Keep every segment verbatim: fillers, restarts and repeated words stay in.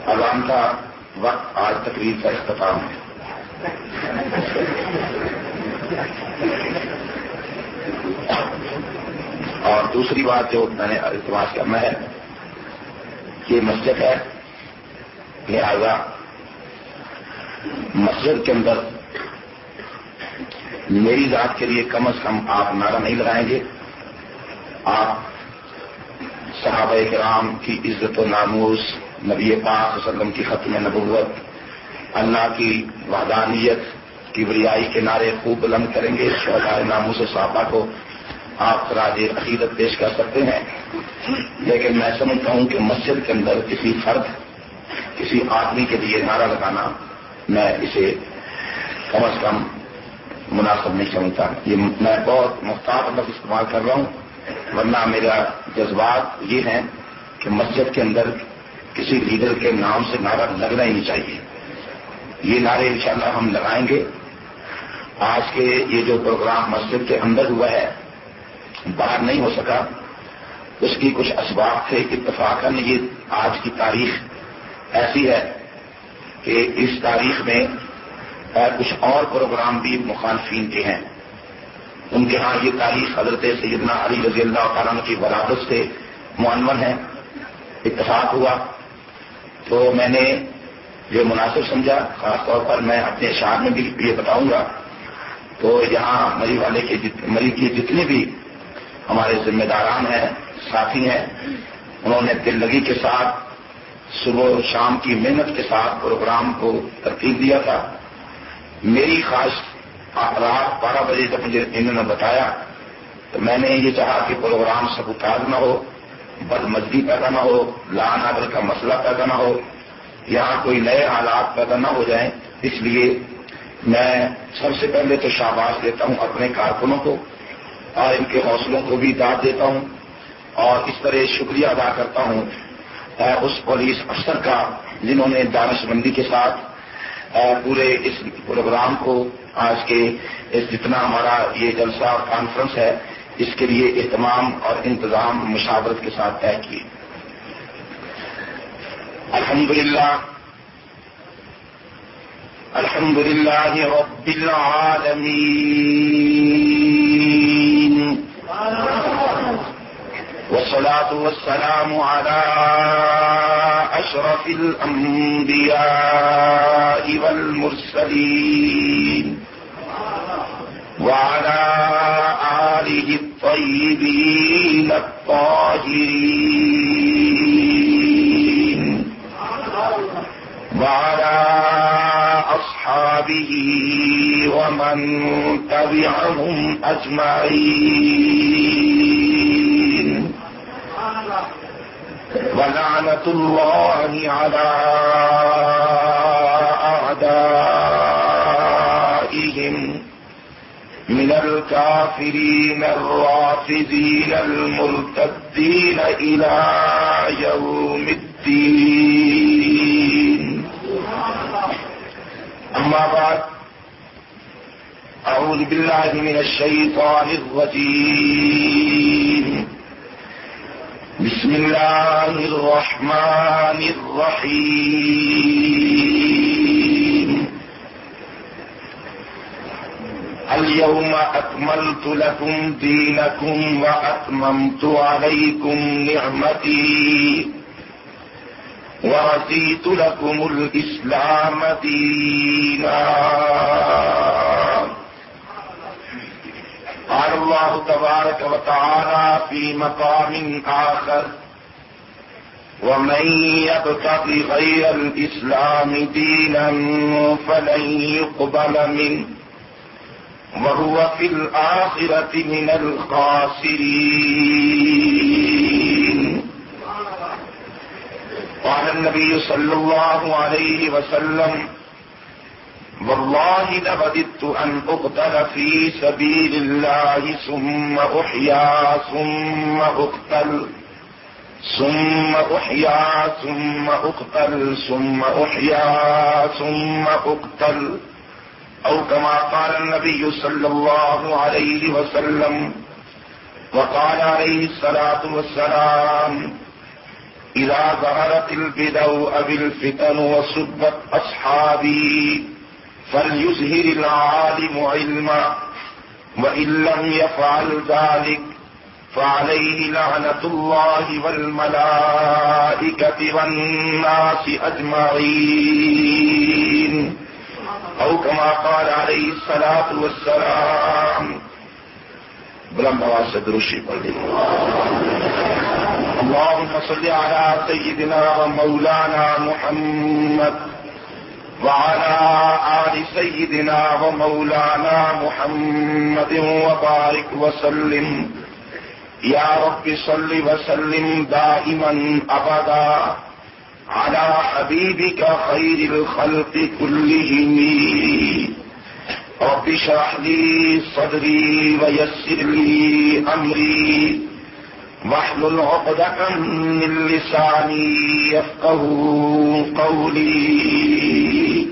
اذان کا وقت آج تقریر کا اختتام ہے. اور دوسری بات جو میں نے التماس کرنا ہے، یہ مسجد ہے، لہذا مسجد کے اندر میری ذات کے لیے کم از کم آپ نعرہ نہیں لگائیں گے. آپ صحابہ کرام کی عزت و ناموس، نبی پاک صلی اللہ علیہ وسلم کی ختم نبوت، اللہ کی وحدانیت کی بریائی کے نعرے خوب بلند کریں گے. شہداء ناموس صحابہ کو آپ خراج عقیدت پیش کر سکتے ہیں، لیکن میں سمجھتا ہوں کہ مسجد کے اندر کسی فرد، کسی آدمی کے لیے نعرہ لگانا میں اسے کم از کم مناسب نہیں سمجھتا. یہ میں بہت محتاط لفظ استعمال کر رہا ہوں، ورنہ میرا جذبات یہ ہیں کہ مسجد کے اندر کسی لیڈر کے نام سے نعرہ لگنا ہی نہیں چاہیے. یہ نعرے انشاءاللہ ہم لگائیں گے. آج کے یہ جو پروگرام مسجد کے اندر ہوا ہے، باہر نہیں ہو سکا، اس کی کچھ اسباب تھے. اتفاقاً یہ آج کی تاریخ ایسی ہے کہ اس تاریخ میں کچھ اور پروگرام بھی مخالفین کے ہیں. ان کے ہاں یہ تاریخ حضرت سیدنا علی رضی اللہ تعالیٰ عنہ کی ولادت سے معنون ہے. اتفاق ہوا تو میں نے یہ مناسب سمجھا. خاص طور پر میں اپنے اشعار میں بھی یہ بتاؤں گا. تو یہاں مری والے کے جت... مری کی جتنے بھی ہمارے ذمہ داران ہیں، ساتھی ہیں، انہوں نے دل لگی کے ساتھ صبح و شام کی محنت کے ساتھ پروگرام کو ترتیب دیا تھا. میری خواہش رات بارہ بجے جب مجھے انہوں نے بتایا تو میں نے یہ چاہا کہ پروگرام سبوتاژ نہ ہو، بدمزگی پیدا نہ ہو، لعن آبر کا مسئلہ پیدا نہ ہو، یہاں کوئی نئے حالات پیدا نہ ہو جائیں. اس لیے میں سب سے پہلے تو شاباش دیتا ہوں اپنے کارکنوں کو اور ان کے حوصلوں کو بھی داد دیتا ہوں، اور اس طرح شکریہ ادا کرتا ہوں اس پولیس افسر کا جنہوں نے دانش مندی کے ساتھ پورے اس پروگرام کو، آج کے اس جتنا ہمارا یہ جلسہ اور کانفرنس ہے، اس کے لیے اہتمام اور انتظام مشاورت کے ساتھ طے کیے. الحمدللہ الحمدللہ رب العالمین والصلاة والسلام على أشرف الأنبياء والمرسلين وعلى آله الطيبين الطاهرين وعلى أصحابه ومن تبعهم أجمعين ولعنة الله على أعدائهم من الكافرين الرافضين المرتدين إلى يوم الدين. أما بعد، أعوذ بالله من الشيطان الرجيم. بسم الله الرحمن الرحيم. اليوم أكملت لكم دينكم وأتممت عليكم نعمتي ورضيت لكم الإسلام دينا. قال الله تبارك وتعالى في مقام آخر: ومن يبتغ غير الإسلام دينا فلن يقبل منه وهو في الآخرة من الخاسرين. قال النبي صلى الله عليه وسلم: والله لوددت أن أقتل في سبيل الله ثم أحيا ثم أقتل ثم أحيا ثم أقتل ثم أحيا ثم أقتل، أو كما قال النبي صلى الله عليه وسلم. وقال عليه الصلاة والسلام: اذا ظهرت البدع او الفتن وسبت اصحابي فليظهر العالم علما وان لم يفعل ذلك فعليه لعنة الله والملائكة والناس أجمعين أو كما قال عليه الصلاة والسلام. بلند آواز سے درود پڑھ لیں. اللهم صل على سيدنا ومولانا محمد وعلى آل سيدنا ومولانا محمد وبارك وسلم. یا رب صل وسلم دائما ابدا على حبيبك خير الخلق كلهم. رب اشرح لي صدري ويسر لي امري واحلل عقدة من لساني يفقهوا قولي.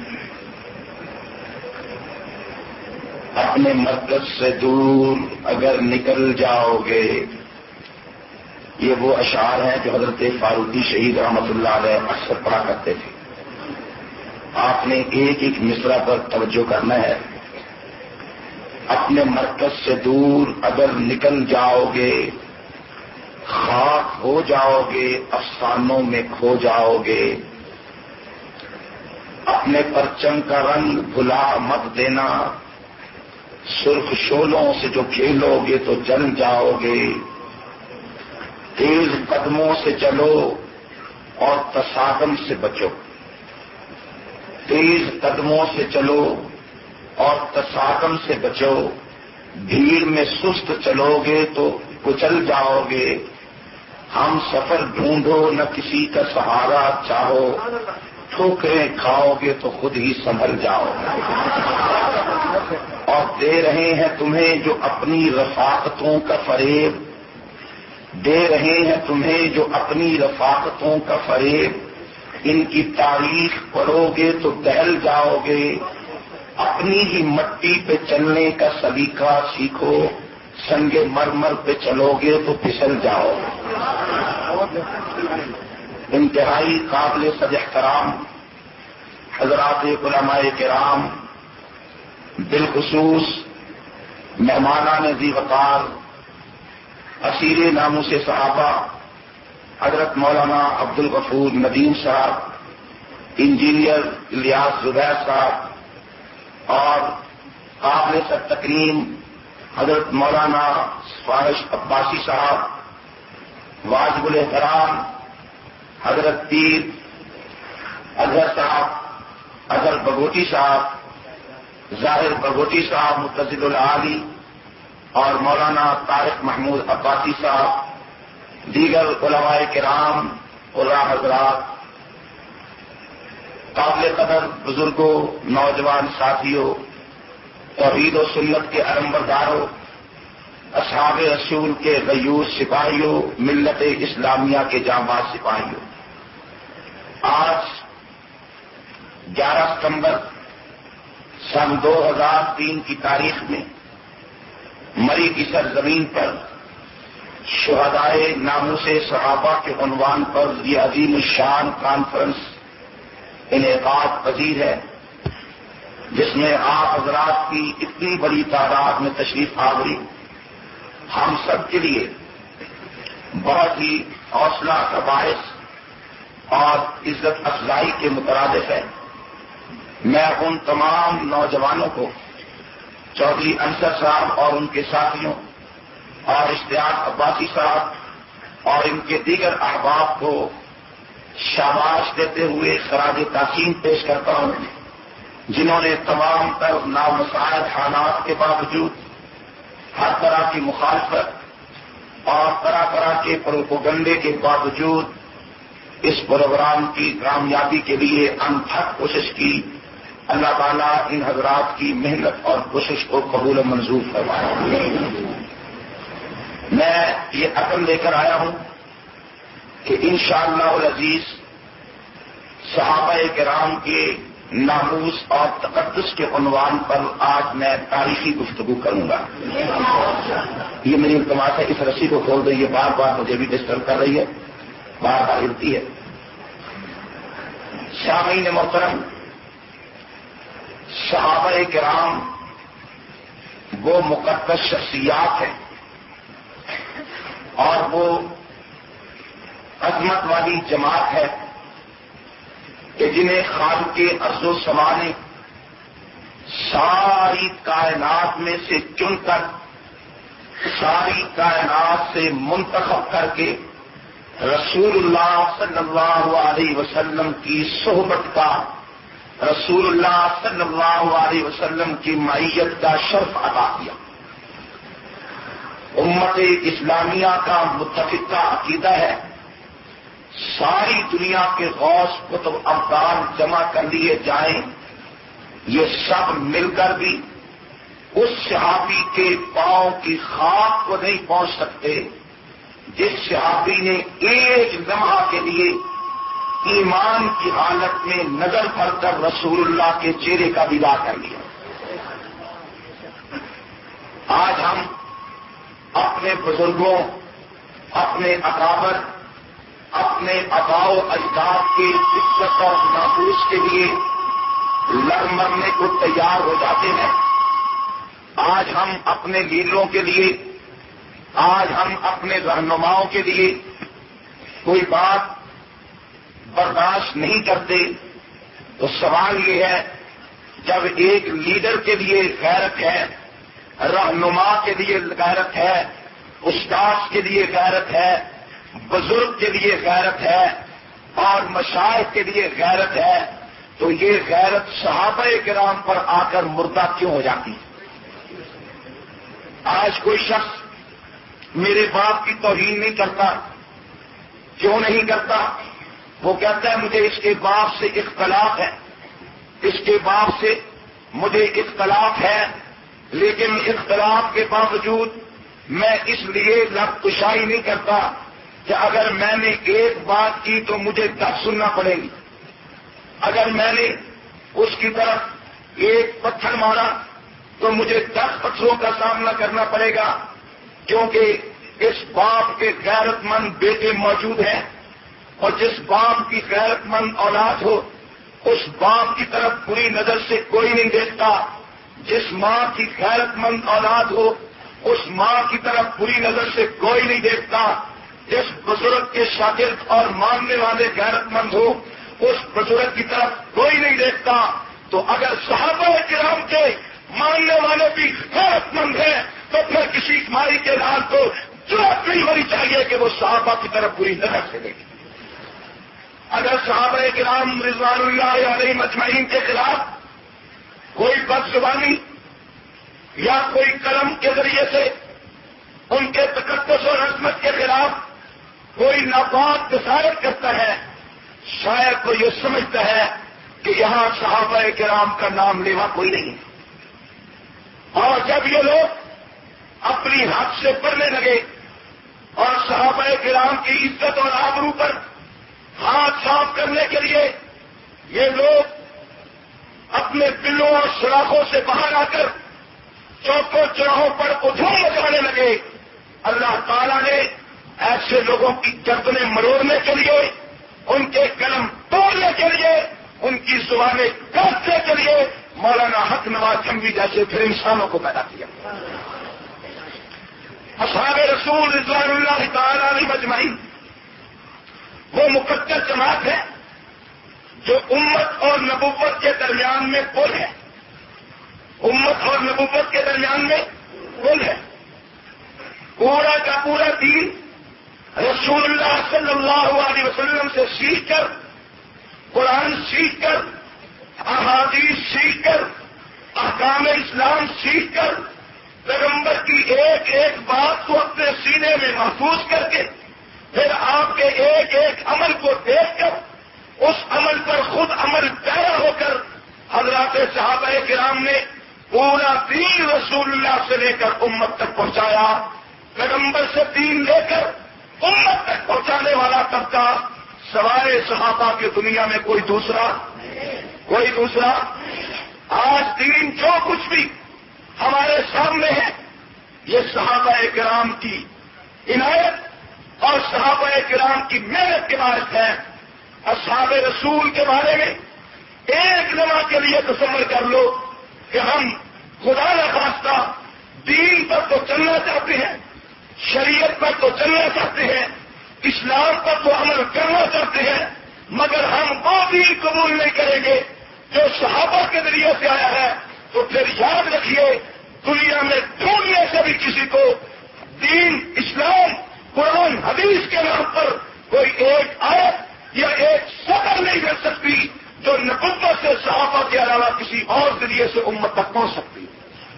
اپنے مرکز سے دور اگر نکل جاؤ گے، یہ وہ اشعار ہیں جو حضرت فاروقی شہید رحمۃ اللہ علیہ اکثر پڑھا کرتے تھے. آپ نے ایک ایک مصرع پر توجہ کرنا ہے. اپنے مرکز سے دور اگر نکل جاؤ گے، خاک ہو جاؤ گے، افسانوں میں کھو جاؤ گے. اپنے پرچم کا رنگ بھلا مت دینا، سرخ شولوں سے جو کھیلو گے تو جل جاؤ گے. تیز قدموں سے چلو اور تصادم سے بچو. تیز قدموں سے چلو اور تصادم سے بچو. بھیڑ میں سست چلو گے تو کچل جاؤ گے. ہم سفر ڈھونڈو نہ کسی کا سہارا چاہو. ٹھوکریں کھاؤ گے تو خود ہی سنبھل جاؤ. اور دے رہے ہیں تمہیں جو اپنی رفاقتوں کا فریب، دے رہے ہیں تمہیں جو اپنی رفاقتوں کا فریب. ان کی تاریخ پڑھو گے تو دہل جاؤ گے. اپنی ہی مٹی پہ چلنے کا سلیقہ سیکھو. سنگ مرمر پہ چلو گے تو پھسل جاؤ گے. انتہائی قابل صد احترام حضرات علماء کرام، بالخصوص مہمانان ذی وقار، اسیر ناموس صحابہ حضرت مولانا عبد الغفور ندیم صاحب، انجینئر الیاس زبیر صاحب، اور قابل سر تکریم حضرت مولانا فارش عباسی صاحب، واجب الاحترام حضرت پیر اظہر صاحب، اظہر بگوٹی صاحب، ظاہر بگوٹی صاحب متزل العالی، اور مولانا طارق محمود عباسی صاحب، دیگر علماء کرام، قراء حضرات، قابل قدر بزرگوں، نوجوان ساتھیوں، توحید و سنت کے علمبرداروں، اصحاب رسول کے غیور سپاہیوں، ملت اسلامیہ کے جانباز سپاہیوں. آج گیارہ ستمبر سن دو ہزار تین کی تاریخ میں مری کی سرزمین پر شہدائے ناموس صحابہ کے عنوان پر یہ عظیم الشان کانفرنس انعقاد پذیر ہے، جس میں آپ حضرات کی اتنی بڑی تعداد میں تشریف آوری ہم سب کے لیے بہت ہی حوصلہ کا باعث اور عزت افزائی کے مترادف ہے. میں ان تمام نوجوانوں کو، چودھری انصر صاحب اور ان کے ساتھیوں، اور اشتیاق عباسی صاحب اور ان کے دیگر احباب کو شاباش دیتے ہوئے خراج تحسین پیش کرتا ہوں، جنہوں نے تمام تر نامساعد حالات کے باوجود، ہر طرح کی مخالفت اور طرح طرح کے پروپیگنڈے کے باوجود اس پروگرام کی کامیابی کے لیے انتھک کوشش کی. اللہ تعالیٰ ان حضرات کی محنت اور کوشش کو قبول و منظور فرمائے. میں یہ عقل لے کر آیا ہوں کہ انشاءاللہ العزیز صحابہ کرام کے ناموس اور تقدس کے عنوان پر آج میں تاریخی گفتگو کروں گا. یہ میری التماس ہے، اس رسی کو کھول دیں، یہ بار بار مجھے بھی ڈسٹرب کر رہی ہے. بار بار ہلتی ہے۔ سامعین محترم، صحابہ کرام وہ مقدس شخصیات ہیں اور وہ عظمت والی جماعت ہے کہ جنہیں خالق ارض و سما نے ساری کائنات میں سے چن کر ساری کائنات سے منتخب کر کے رسول اللہ صلی اللہ علیہ وسلم کی صحبت کا، رسول اللہ صلی اللہ علیہ وسلم کی معیت کا شرف عطا کیا۔ امت اسلامیہ کا متفقہ عقیدہ ہے، ساری دنیا کے غوث قطب ابدال جمع کر لیے جائیں، یہ سب مل کر بھی اس صحابی کے پاؤں کی خاک کو نہیں پہنچ سکتے جس صحابی نے ایک لمحہ کے لیے ایمان کی حالت میں نظر بھر کر رسول اللہ کے چہرے کا دیدار کر لیا۔ آج ہم اپنے بزرگوں، اپنے اکابر، اپنے آباء و اجداد کی عزت اور ناموس کے لیے لڑ مرنے کو تیار ہو جاتے ہیں۔ آج ہم اپنے لیڈروں کے لیے، آج ہم اپنے رہنماؤں کے لیے کوئی بات برداشت نہیں کرتے، تو سوال یہ ہے جب ایک لیڈر کے لیے غیرت ہے، رہنما کے لیے غیرت ہے، استاد کے لیے غیرت ہے، بزرگ کے لیے غیرت ہے اور مشائخ کے لیے غیرت ہے، تو یہ غیرت صحابہ کرام پر آ کر مردہ کیوں ہو جاتی ہے؟ آج کوئی شخص میرے باپ کی توہین نہیں کرتا، کیوں نہیں کرتا؟ وہ کہتا ہے مجھے اس کے باپ سے اختلاف ہے، اس کے باپ سے مجھے اختلاف ہے، لیکن اختلاف کے باوجود میں اس لیے لب کشائی نہیں کرتا کہ اگر میں نے ایک بات کی تو مجھے دس سننا پڑے گی، اگر میں نے اس کی طرف ایک پتھر مارا تو مجھے دس پتھروں کا سامنا کرنا پڑے گا، کیونکہ اس باپ کے غیرت مند بیٹے موجود ہیں، اور جس باپ کی غیرت مند اولاد ہو اس باپ کی طرف بری نظر سے کوئی نہیں دیکھتا، جس ماں کی غیرت مند اولاد ہو اس ماں کی طرف بری نظر سے کوئی نہیں دیکھتا، جس بزرگ کے شاگرد اور ماننے والے غیرت مند ہو اس بزرگ کی طرف کوئی نہیں دیکھتا۔ تو اگر صحابہ کرام کے ماننے والے بھی غیرت مند ہیں تو پھر کسی مائی کے لال کو ضرورت نہیں ہونی چاہیے کہ وہ صحابہ کی طرف بری نظر سے دیکھے۔ اگر صحابہ کرام رضوان اللہ علیہ مجمعین کے خلاف کوئی بد زبانی یا کوئی قلم کے ذریعے سے ان کے تقدس اور عظمت کے خلاف کوئی ناپاک جسارت کرتا ہے، شاید وہ یہ سمجھتا ہے کہ یہاں صحابہ کرام کا نام لیوا کوئی نہیں ہے، اور جب یہ لوگ اپنی حد سے بڑھنے لگے اور صحابہ کرام کی عزت اور آبرو پر ہاتھ صاف کرنے کے لیے یہ لوگ اپنے دلوں اور سوراخوں سے باہر آ کر چوکوں چوراہوں پر ادھوم مچانے لگے، اللہ تعالیٰ نے ایسے لوگوں کی گردنیں مروڑنے کے لیے، ان کے قلم توڑنے کے لیے، ان کی زبانیں کاٹنے کے لیے مولانا حق نواز جنگی جیسے پھر انسانوں کو پیدا کیا۔ اصحاب رسول رضوان اللہ تعالی علیہ مجمعین وہ مقدس جماعت ہے جو امت اور نبوت کے درمیان میں پل ہے، امت اور نبوت کے درمیان میں پل ہے۔ پورا کا پورا دین رسول اللہ صلی اللہ علیہ وسلم سے سیکھ کر، قرآن سیکھ کر، احادیث سیکھ کر، احکام اسلام سیکھ کر، پیغمبر کی ایک ایک بات کو اپنے سینے میں محفوظ کر کے، پھر آپ کے ایک ایک عمل کو دیکھ کر اس عمل پر خود عمل پیرا ہو کر حضرات صحابہ کرام نے پورا دین رسول اللہ سے لے کر امت تک پہنچایا۔ پیغمبر سے دین لے کر امت تک پہنچانے والا طبقہ سوائے صحابہ کی دنیا میں کوئی دوسرا کوئی دوسرا آج دین جو کچھ بھی ہمارے سامنے ہے یہ صحابہ کرام کی عنایت اور صحابہ کرام کی محنت کے باعث ہے. اصحاب رسول کے بارے میں ایک لمحہ کے لیے تصور کر لو کہ ہم خدا نخواستہ دین پر تو چلنا چاہتے ہیں, شریعت پر تو چلنا چاہتے ہیں, اسلام پر تو عمل کرنا چاہتے ہیں, مگر ہم وہ دین قبول نہیں کریں گے جو صحابہ کے ذریعے سے آیا ہے. تو پھر یاد رکھیے دنیا میں ڈھونڈنے سے بھی کسی کو دین, اسلام, قرآن, حدیث کے نام پر کوئی ایک آیت یا ایک سطر نہیں مل سکتی جو نبوت سے صحابہ کے علاوہ کسی اور ذریعے سے امت تک پہنچ سکتی.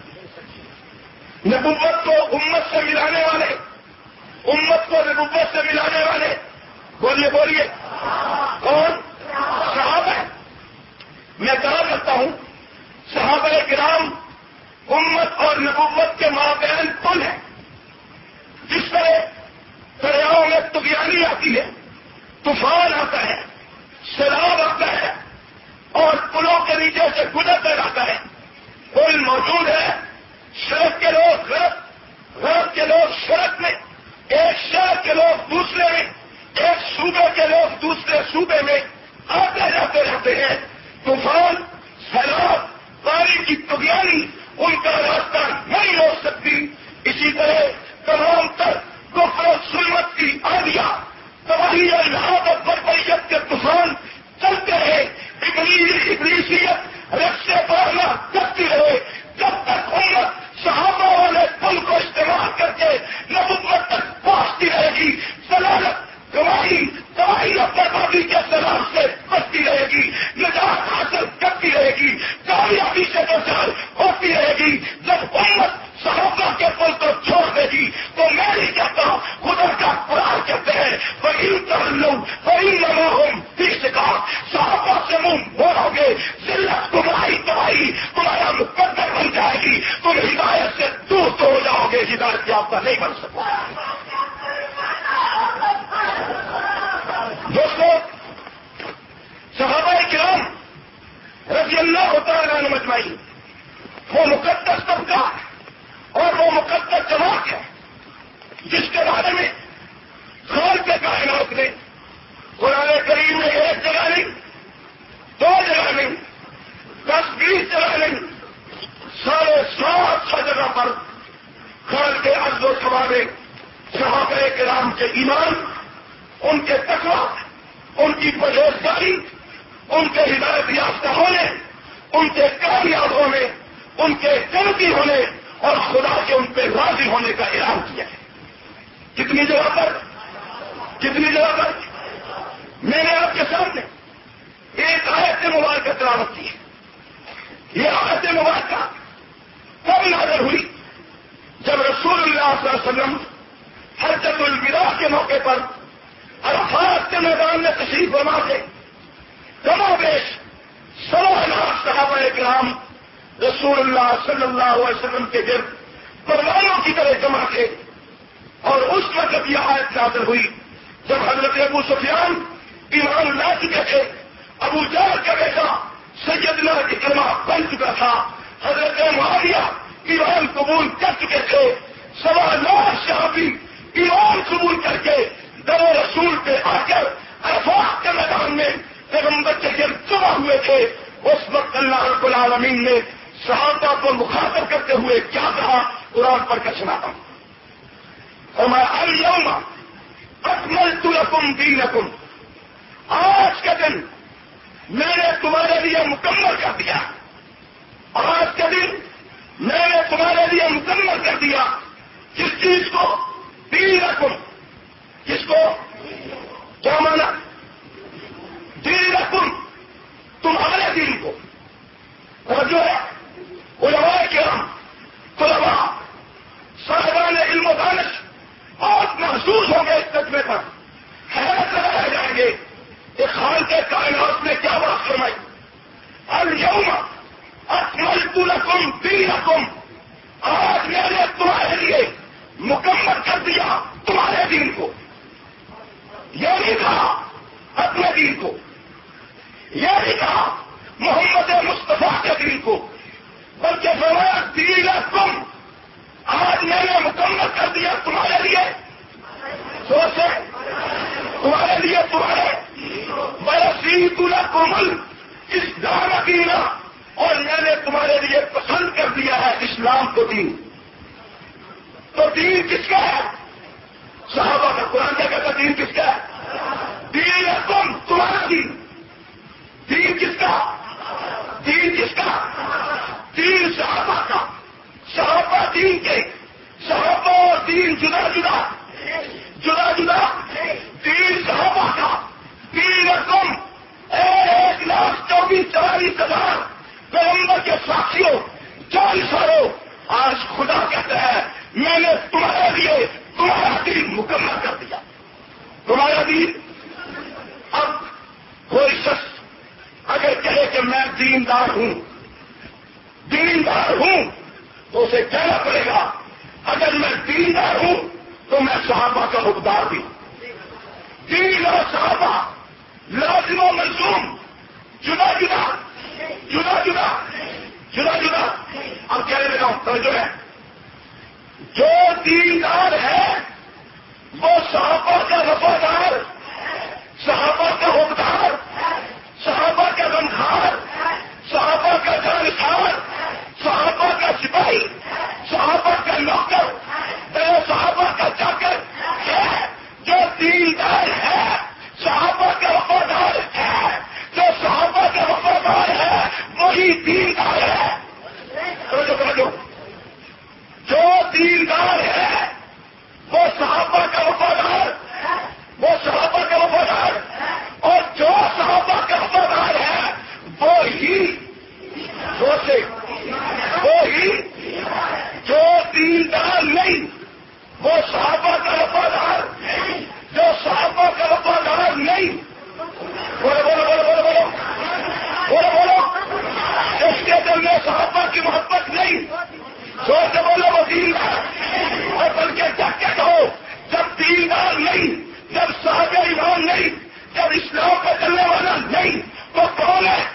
نبوت کو امت سے ملانے والے, امت کو نبوت سے ملانے والے, بولیے بولیے کون؟ صحابہ. میں کہا کرتا ہوں صحابہ کرام امت اور نبوت کے مابین پل ہے. جس طرح دریاؤں میں طغیانی آتی ہے, طوفان آتا ہے, سیلاب آتا ہے اور پلوں کے نیچے سے گزر کر آتا ہے, پل موجود ہے. سڑک کے لوگ غرب, غرب کے لوگ سڑک میں, ایک شہر کے لوگ دوسرے میں, ایک صوبے کے لوگ دوسرے صوبے میں آتے جاتے رہتے ہیں. طوفان, سیلاب, پانی کی طغیانی ان کا راستہ نہیں روک سکتی. اسی طرح تمام تر کفر و ظلمت کی آندیاں, تباہی اور لہٰذا بربریت کے طوفان چلتے رہے, ابلیس ابلیسیت رقص پڑھنا کرتی رہے, جب تک امت صحابہ والے پل کو استعمال کر کے نبوت تک پہنچتی رہے گی, ضلالت, گواہی, تباہی اور بربادی کے سلام سے بچتی رہے گی, نجات حاصل کرتی رہے گی, کامیابی سے دوچار ہوتی رہے گی. جب امت صحابہ کے پل کو چھوڑ دے گی تو میں نہیں کہتا, خدا کا قرآن کہتے ہیں وَإِن تَوَلَّوْا فَإِنَّمَا فِي شِقَاقٍ. صحابہ سے منہ موڑو گے, ذلت, گمراہی, تباہی تمہارا مقدر بن جائے گی, تم ہدایت سے دور تو ہو جاؤ گے, ہدایت یافتہ نہیں بن سکو. دوستو, صحابہ کرام رضی اللہ تعالیٰ عنہم اجمعین وہ مقدس طبقہ اور وہ مقدس جماعت ہے جس کے بارے میں خالق کائنات نے قرآن کریم میں ایک جگہ نہیں, دو جگہ نہیں, دس بیس جگہ نہیں, ساڑھے سات سو جگہ پر خالق عرض و سما میں صحابہ کرام کے ایمان, ان کے تقویٰ, ان کی پرہیزگاری, ان کے ہدایت یافتہ ہونے, ان کے کامیاب ہونے, ان کے جنتی ہونے اور خدا کے ان پہ راضی ہونے کا اعلان کیا ہے. کتنی جگہ پر, کتنی جگہ پر میں نے آپ کے سامنے ایک آیت مبارکہ تلاوت کی ہے. یہ آیت مبارکہ کب نازل ہوئی؟ جب رسول اللہ صلی اللہ علیہ وسلم حجۃ الوداع کے موقع پر عرفات کے میدان میں تشریف فرما تھے. کم و بیش سوا لاکھ صحابہ کرام رسول اللہ صلی اللہ علیہ وسلم کے گرد پروانوں کی طرح جمع تھے. اور اس وقت یہ آیت نازل ہوئی جب حضرت ابو سفیان ایمان لا چکے تھے, ابو جہل کا بیٹا سیدنا اکرمہ بن چکا تھا, حضرت معاویہ ایمان قبول کر چکے تھے, سوا لاکھ صحابی ایمان قبول کر کے در رسول پہ آ کر عرفات کے میدان میں پیغمبر کے گرد جمع ہوئے تھے. اس وقت اللہ رب العالمین نے صحابہ کو مخاطب کرتے ہوئے کیا کہا, قرآن پڑھ کر سناتا ہوں. وما اليوم اکملت لکم دینکم, آج کے دن میں نے تمہارے لیے مکمل کر دیا, آج کے دن میں نے تمہارے لیے مکمل کر دیا. کس چیز کو؟ دینکم. کس کو؟ کیا مانا؟ دینکم, تمہارے دین کو. اور جو ہے علماء کرام, طلباء, صاحبان علم و دانش بہت محسوس ہوں گے اس تجربے پر, حیرت رہ جائیں گے کہ خالق کائنات نے کیا بات فرمائی. الیوم اکملت لکم دینکم, آج میں نے تمہارے لیے مکمل کر دیا تمہارے دین کو. یہ نہیں کہا اپنے دین کو, یہ نہیں کہا محمد مصطفیٰ کے دین کو, بلکہ فرمایا دینکم, آج میں نے مکمل کر دیا تمہارے لیے سوچ ہے تمہارے لیے تمہارے برسیت الکمل اس دان دینا، اور میں نے تمہارے لیے پسند کر دیا ہے اسلام کو دین. تو دین کس کا ہے؟ صحابہ کا. قرآن کیا کہتا دین کس کا ہے؟ دین ہے تم، تمہارا دین. دین کس کا؟ دین کس کا؟ دین صحابہ کا. صحابہ دین کے. صحابہ اور دین جدا جدا جدا جدا. دین صحابہ کا. دین ہے تم. ایک لاکھ چوبیس چوالیس ہزار پیغمبر کے ساتھیوں چالیس سالوں. آج خدا کہتا ہے میں نے تمہارے لیے تمہارا دین مکمل کر دیا. تمہارا دین. اب کوئی شخص اگر کہے کہ میں دیندار ہوں دیندار ہوں تو اسے کہنا پڑے گا اگر میں دیندار ہوں تو میں صحابہ کا حقدار بھی. دین اور صحابہ لازم و ملزوم جدا جدا جدا جدا جدا جدا. اب کہنے لگا ہوں توجہ ہے. جو دیندار ہے وہ صحابہ کا وفادار، صحابہ کا حقدار، صحابہ کا غمخوار، صحابہ کا جانشار، صحابہ کا سپاہی، صحابہ کا نوکر، صحابہ کا چاکر ہے. جو دیندار ہے صحابہ کا وفادار ہے. جو صحابہ کا وفادار ہے وہی دیندار ہے. توجہ توجہ. جو دیندار ہے وہ صحابہ کا وفادار، وہ صحابہ کا وفادار، اور جو صحابہ کا وفادار ہے وہی سوچے وہی. جو دیندار نہیں وہ صحابہ کا وفادار، جو صحابہ کا وفادار نہیں. بولو بولو بولو بولو بولو بولو بولو. اس کے دل میں صحابہ کی محبت نہیں. سوچ کے بولو وہ دیندار. اور بلکہ جب کیا کہو جب دیندار نہیں، جب صاحب ایمان نہیں، جب اسلام کا چلنے والا نہیں تو کون ہے؟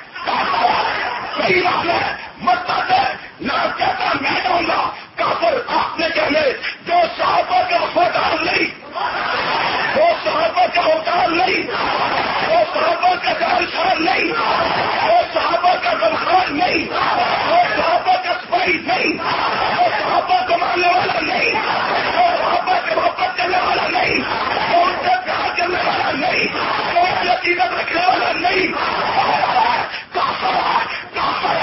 صحیح بات ہے. مطلب ہے نہ کہتا میں جاؤں گا کافر. آپ نے کہنے جو صحابہ کا وفادار نہیں، وہ صحابہ کا حقدار نہیں، وہ صحابہ کا جانشار نہیں، وہ صحابہ کا غمخوار نہیں، وہ صحابہ کا سپاہی نہیں، وہ صحابہ کو ماننے والا نہیں، وہ صحابہ کے محبت کرنے والا نہیں، وہ ان سے پیار کرنے والا نہیں، وہ ان کی عقیدت رکھنے والا نہیں. کافر کافر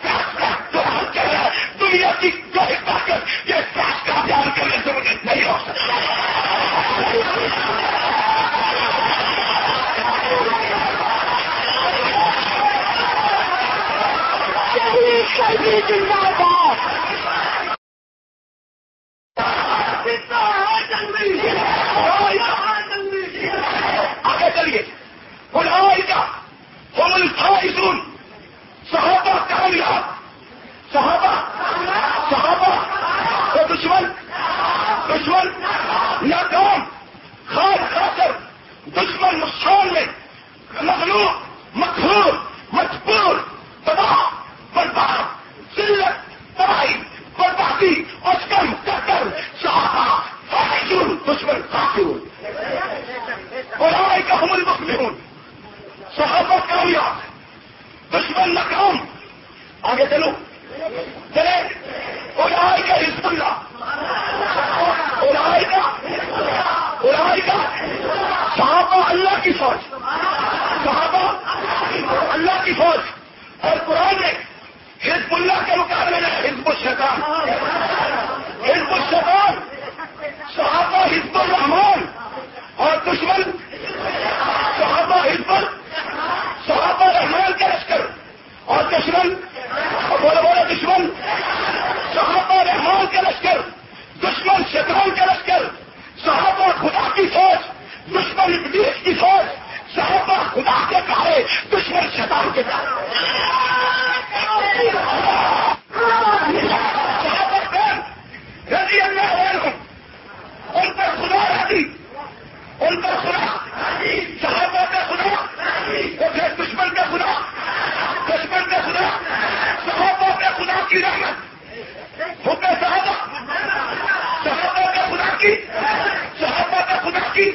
دنیا کی کوئی طاقت یہ ساتھ کا بیان کرنے سے مجھے نہیں ہو سکتا. آگے چلیے. اولئک هم الفائزون. صحابہ کامیاب. صحابہ صحابہ تو دشمن دشمن ناکام خار خاطر دشمن نقصان میں مغلوب مقہور مجبور تباہ برباد ذلت تباہی بربادی اور کم کر صحابہ فائزون دشمن خاطر. اولئک هم المفلحون. صحابہ کامیاب دشمن ناکام. آگے چلو چلے. اولئک حزب اللہ. اولئک اولئک صحابہ اللہ کی فوج. صحابہ اللہ کی فوج. اور قرآن میں حزب اللہ کے مقابلے میں حزب الشیطان. حزب الشیطان. صحابہ حزب الرحمان اور دشمن صحابہ حزب صحابہ رحمان کا لشکر اور دشمن بولے بولے دشمن صحابہ رحمان کا لشکر، دشمن شیطان کا لشکر. صحابہ خدا کی فوج، دشمن ابلیس کی فوج. صحابہ خدا کے کارے، دشمن شیطان کے کارے. صحابہ کون؟ رضی اللہ عنہم. ان پر خدا راضی، ان پر خدا. صحابہ کا خدا اور پھر دشمن کا خدا. دشمن کا خدا صحابہ کا خدا کی رحمت. حکم صحابہ صحابہ کا خدا کی صحابہ کا خدا کی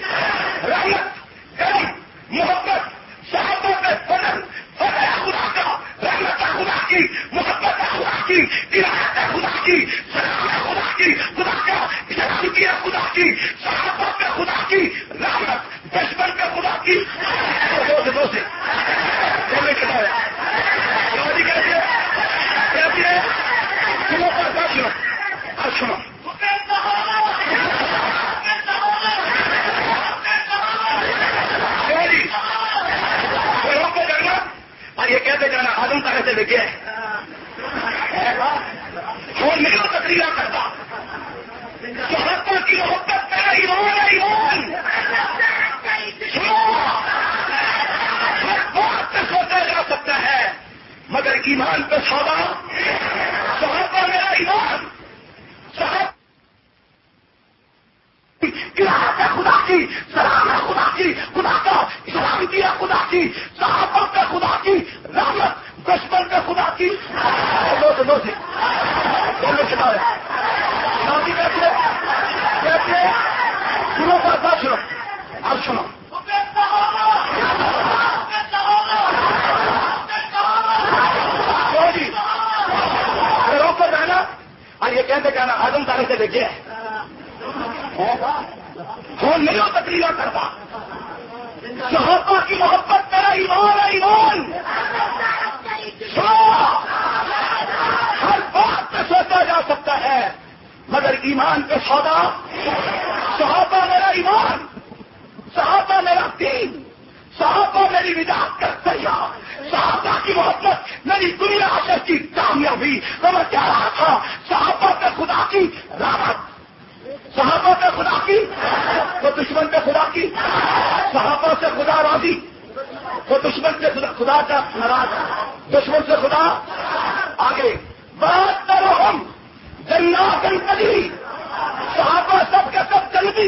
کی دو سے دو سے کیسے کیسی ہے سنو پر سنو اور سنو کو جانا اور یہ کہتے جانا آدم کا کیسے دیکھے اور میرا تقریر کرتا صحابہ کی محبت کا ایمان ہے ایمان ہر بات پہ سوچا جا سکتا ہے مگر ایمان پہ سودا صحابہ میرا ایمان صحابہ خدا کی سلام ہے خدا کی خدا کا سلامتی ہے خدا کی صحابہ پہ خدا کی رحمت دشمن پہ خدا کی دو سے دو سے دونوں چلا رہے کیسے کیسے سنو بات سنو اب سنو روک کر جانا اور یہ کہتے جانا آدم تارے سے دیکھیے فون نہیں ہو تقریر کرتا صحابہ کی محبت میرا ایمان ہے ایمان ہر بات پہ سوچا جا سکتا ہے مگر ایمان پہ سودا صحابہ میرا ایمان صحابہ میرا دین صحابہ میری وجاہت کا سیاح صحابہ کی محبت میری دنیا آخر کی کامیابی تو میں کہہ رہا تھا صحابہ پہ خدا کی رحمت صحابہ پہ خدا کی تو دشمن پہ خدا کی صحابہ سے خدا راضی تو دشمن سے خدا کا ناراض دشمن سے خدا آگے بات کرو ہم جنات القدری صحابہ سب کے سب جنتی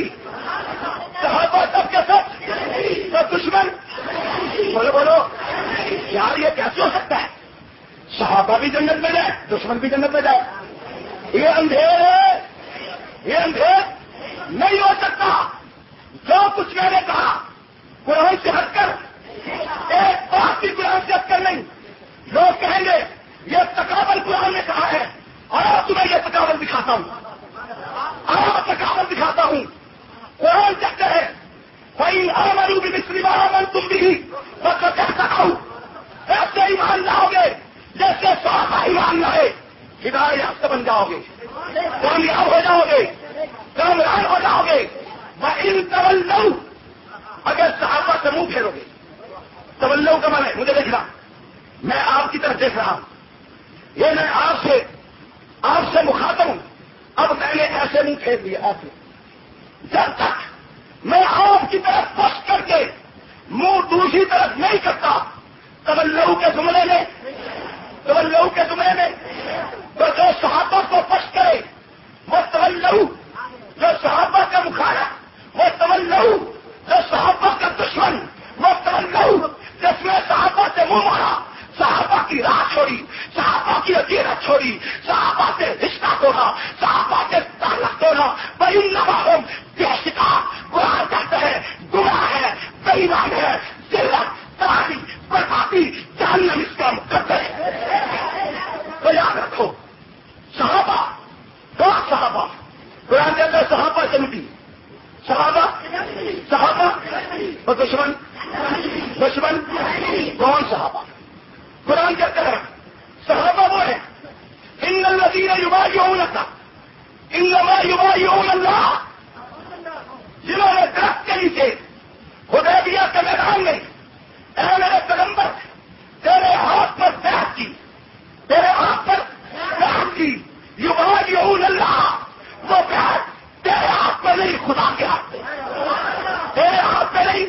صحابہ سب کے سب تو دشمن بولو بولو یار یہ کیسے ہو سکتا ہے صحابہ بھی جنت میں جائے دشمن بھی جنت میں جائے یہ اندھیر ہے یہ اندھیر نہیں ہو سکتا جو کچھ میں نے کہا قرآن سے ہٹ کر ایک بات بھی قرآن سے ہٹ کر نہیں لوگ کہیں گے یہ تقابل قرآن نے کہا ہے اور تمہیں یہ تقابل دکھاتا ہوں اور تقابل دکھاتا ہوں قرآن کہتا ہے بھائی آمنو بھی مسلم آمن تم بھی بس کہتا ہوں ایسے ایمان لاؤ گے جیسے صحابہ ایمان لائے ہدایت یافتہ بن جاؤ گے کامیاب ہو جاؤ گے کامران ہو جاؤ گے میں ان تولو اگر صحابہ سے منہ پھیرو گے تولو کا من ہے مجھے دیکھنا میں آپ کی طرف دیکھ رہا ہوں یہ میں آپ سے آپ سے مخاطب ہوں اب میں نے ایسے منہ پھیر لیا آپ سے جب تک میں آپ کی طرف پش کر کے منہ دوسری طرف نہیں کرتا تولو کے زمرے میں تولو کے زمرے میں تو جو صحابہ کو پش کرے وہ تولو جو صحابہ کا مخالف وہ تولو جو صحابہ کا دشمن وہ تولو جس میں صحابہ سے منہ مارا صحابہ کی راہ چھوڑی صحابہ کی عقیدت چھوڑی صحابہ سے رشتہ توڑا صحابہ سے تعلق توڑا بڑی نواحوں بیشکا قرآن کہتا ہے گناہ ہے بے ایمان ہے ذلت تباہی بربادی جہنم اس کا مقدر ہے تو یاد رکھو صحابہ دو صحابہ قرآن کہتا ہے صحابہ جنتی صحابہ صحابہ اور دشمن دشمن کون صحابہ قرآن کہتا ہے صحابہ وہ ہے ان الذین یبایعون انما یبایعون اللہ جنہوں نے درخت کے نیچے حدیبیہ کے میدان میں اے میرے پیغمبر تیرے ہاتھ پر بیعت کی تیرے ہاتھ پر بیعت کی یبایعون اللہ وہ بیعت تیرے ہاتھ پہ نہیں خدا کے ہاتھ پہ تیرے ہاتھ پہ نہیں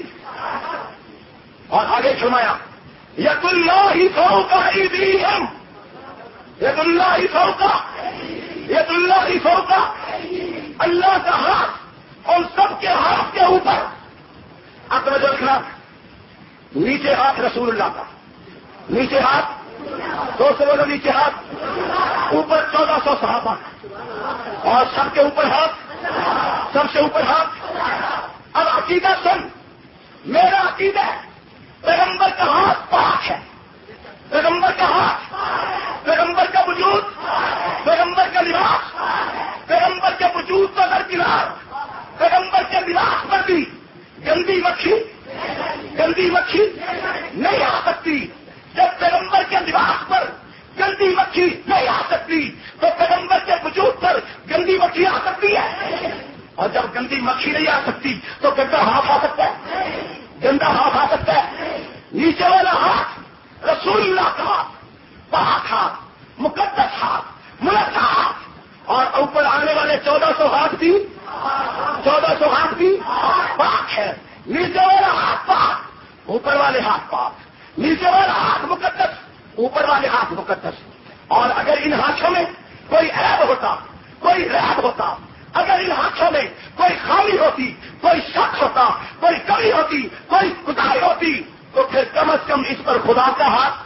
اور آگے سنایا ید اللہ فوق ایدیہم ید اللہ فوق ید اللہ فوق اللہ کا ہاتھ اور سب کے ہاتھ کے اوپر اپنا جو رکھنا نیچے ہاتھ رسول اللہ کا نیچے ہاتھ دو سو بولو نیچے ہاتھ اوپر چودہ سو صحابہ اور سب کے اوپر ہاتھ سب سے اوپر ہاتھ اب عقیدہ سن میرا عقیدہ پیغمبر کا ہاتھ پاک ہے پیغمبر کا ہاتھ پیغمبر کا وجود پیغمبر کا لباس پیغمبر کے وجود پر درکنار پیغمبر کے لباس پر بھی گندی مکھی گندی مکھی نہیں آ سکتی. جب پیغمبر کے لباس پر گندی مکھی نہیں آ سکتی تو پیغمبر کے وجود پر گندی مکھی آ سکتی ہے. اور جب گندی مکھی نہیں آ سکتی تو گندا ہاتھ آ سکتا ہے. گندا ہاتھ آ سکتا ہے. نیچے والا ہاتھ رسول اللہ کا ہاتھ، پاک ہاتھ، مقدس ہاتھ، ملک ہاتھ. اور اوپر آنے والے چودہ سو ہاتھ بھی چودہ سو ہاتھ بھی پاک ہے. نیچے والا ہاتھ پاک، اوپر والے ہاتھ پاک. نیچے والا ہاتھ مقدس، اوپر والے ہاتھ مقدس. اور اگر ان ہاتھوں میں کوئی عیب ہوتا، کوئی ریب ہوتا، اگر ان ہاتھوں میں کوئی خامی ہوتی، کوئی شک ہوتا، کوئی کمی ہوتی، کوئی کوتاہی ہوتی تو پھر کم از کم اس پر خدا کا ہاتھ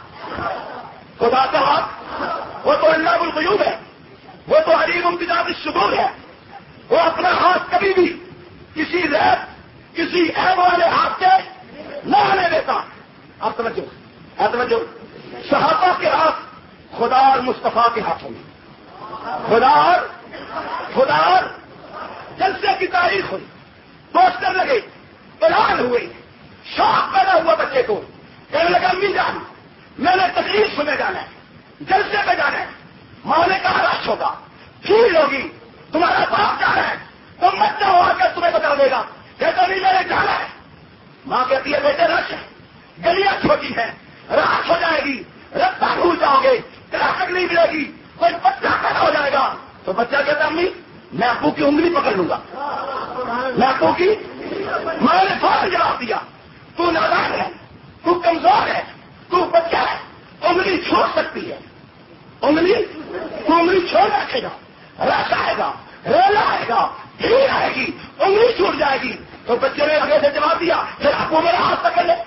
خدا کا ہاتھ وہ تو علام الغیوب ہے، وہ تو علیم بذات الصدور ہے. وہ اپنا ہاتھ کبھی بھی کسی ریب، کسی عیب والے ہاتھ سے نہ آنے دیتا. آپ سمجھو آپ سمجھو صحابہ کے ہاتھ خدا اور مصطفیٰ کے ہاتھوں میں، خدا اور خدا اور جلسے کی تاریخ ہوئی، پوسٹر لگے، اعلان ہوئے، شوق پیدا ہوا بچے کو. کہنے لگا امی جان میں نے تقریر سنے جانا ہے، جلسے پہ جانا ہے. ماں نے کہا رش ہوگا، بھیڑ ہوگی، تمہارا باپ جانا ہے، تم بچہ ہو آ کر تمہیں بتا دے گا. کہتا نہیں میں نے جانا ہے. ماں کہتی ہے بیٹے رش ہے، گلیاں چھوٹی ہیں، رات ہو جائے گی، رستہ بھول جاؤ گے، ٹریفک نہیں ملے گی، کوئی بچہ پیدا ہو جائے گا. تو بچہ کہتا امی میں ابو کی انگلی پکڑ لوں گا، میں ابو کی. ماں نے فوراً جواب دیا تو نادان ہے، تو کمزور ہے، تو بچہ ہے، انگلی چھوڑ سکتی ہے. انگلی تو انگلی چھوڑ رکھے گا، رس آئے گا، ریلا آئے گا، بھیڑ آئے گی، انگلی چھوٹ جائے گی. تو بچے نے آگے سے جواب دیا پھر ابو میرا ہاتھ پکڑ لے،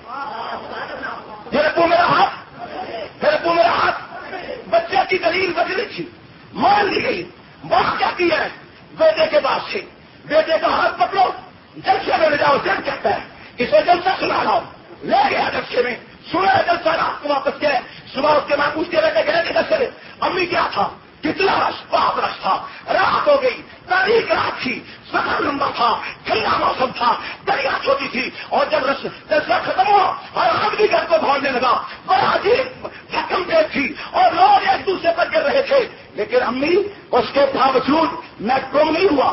پھر ابو میرا ہاتھ پھر ابو میرا ہاتھ. بچے کی دلیل بدلی تھی، مان لی گئی. ماں کہتی ہے بیٹے کے بعد سے بیٹے کا ہاتھ پکڑو، جلسے میں لے جاؤ. جب کہتا ہے اسے جلسہ سنا لاؤ، لے گیا جلسے میں، سنا جلسہ رات کو واپس گئے. صبح اس کے ماں پوچھتے رہتے گئے کہ جلسے امی کیا تھا، کتنا رش، بہت رش تھا، رات ہو گئی، تاریخ رات تھی، سفر لمبا تھا، ٹھنڈا موسم تھا، دریا چھوٹی تھی. اور جب رش جلسہ ختم ہوا اور آدمی گھر کو بھاگنے لگا، بڑا عجیب حکم دیکھ تھی اور لوگ ایک دوسرے پر گر رہے تھے. لیکن امی اس کے باوجود میں گم نہیں ہوا،